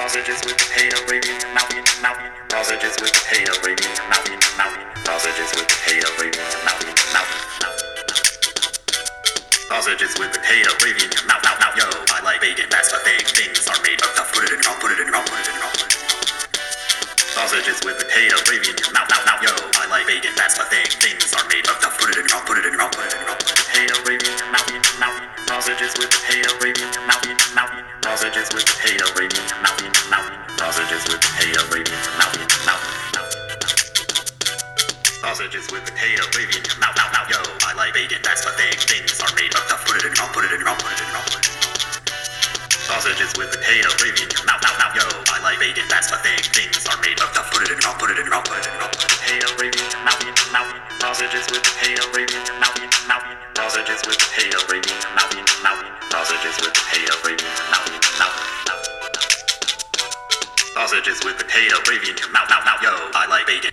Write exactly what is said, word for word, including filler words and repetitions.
Sausages with potato gravy in your mouth, in your mouth, in your sausages with potato gravy in your mouth, in your mouth, in your sausages with potato gravy in your mouth, in your mouth, mouth. Sausages with potato gravy in your mouth, mouth, mouth. Yo, I like bacon, that's the thing. Things are made of stuff. Put it in your mouth, put it in your mouth, put it in your mouth, put it in your mouth. Sausages with potato gravy in your mouth, mouth, mouth. Yo, I like bacon, that's the thing. Things are made of stuff. Put it in your mouth, put it in your mouth, put it in your mouth. Potato gravy in your mouth, in your mouth, in your sausages with potato gravy in your mouth, in your mouth, in your sausages with potato gravy in your mouth, in your mouth, in your sausages with potato gravy in your mouth, in your mouth, mouth. Sausages with potato gravy in your mouth, mouth, mouth. Yo, I like bacon, that's the thing. Things are made of stuff. Put it in your mouth, put it in your mouth, put it in your mouth, put it in your mouth. Sausages with potato gravy in your mouth, mouth, mouth. Yo, I like bacon, that's the thing. Things are made of stuff. Put it in your mouth, put it in your mouth, put it in your mouth. Potato gravy in your mouth, in your mouth, in your sausages with potato gravy in your mouth, in your mouth, in your sausages with potato gravy in your mouth, in your mouth, in your sausages with potato gravy in your mouth, in your mouth, mouth. Sausages with potato gravy in your mouth, mouth, mouth. Yo, I like bacon.